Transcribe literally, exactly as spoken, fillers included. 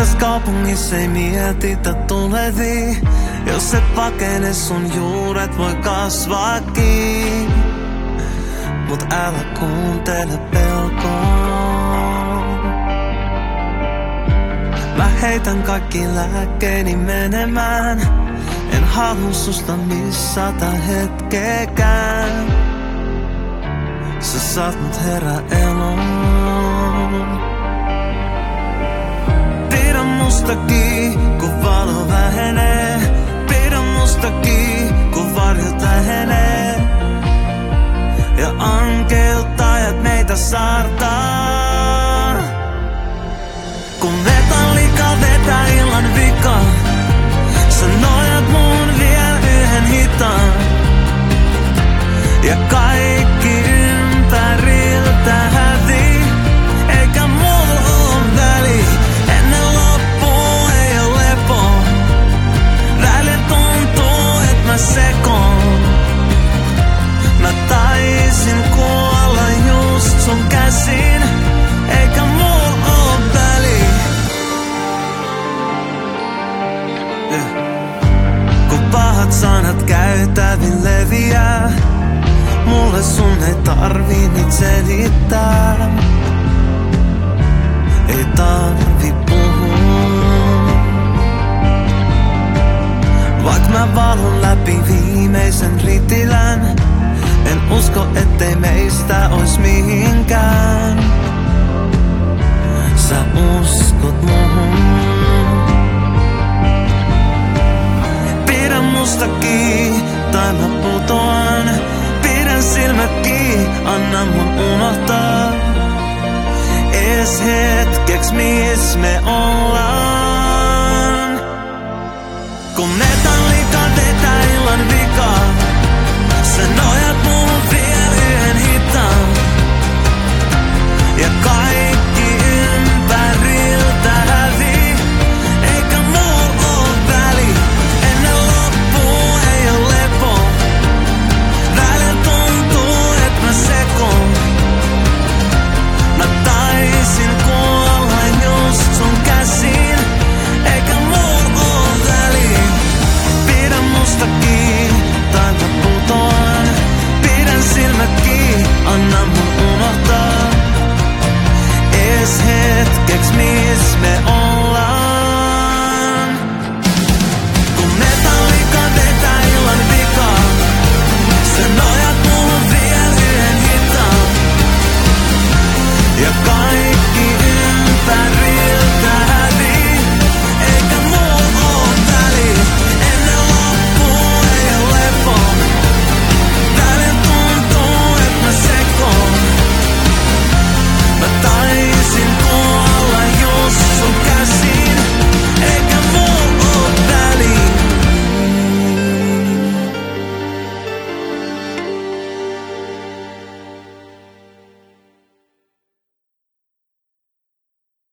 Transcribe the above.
Tässä kaupungissa ei mietitä tulevia. Jos et pakene, sun juuret voi kasvaakin. Mut älä kuuntele pelkoa. Mä heitän kaikki lääkkeeni menemään. En halua susta missata hetkeäkään. Sä saat mut herää eloon. Pidä musta kiinni, kun valo vähenee. Pidä musta kiinni, kun varjot lähenee. Ja ankeuttajat meitä saartaa. Kun Metallica vetää illan vika, sä nojat mun vielä yhden hitaan. Ja kaikki ympäriltä hävii, eikä mulla oo väliä. Ennen loppua ei oo lepo. Välillä tuntuu, et mä sekoon. Mä taisin kuolla just sun käsin, eikä mulla oo väliä. Yeah. Kun pahat sanat käytävin leviää, mulle sun ei tarvii niit selittää. Ei tarvi puhua. Vaik mä valon läpi viimeisen ritilän, en usko ettei meistä ois mihinkään. Sä uskot muhun. Pidä musta kiinni, tai mä putoan. Pidän silmät kiinni, anna mun unohtaa. Ees hetkeks mis me ollaan.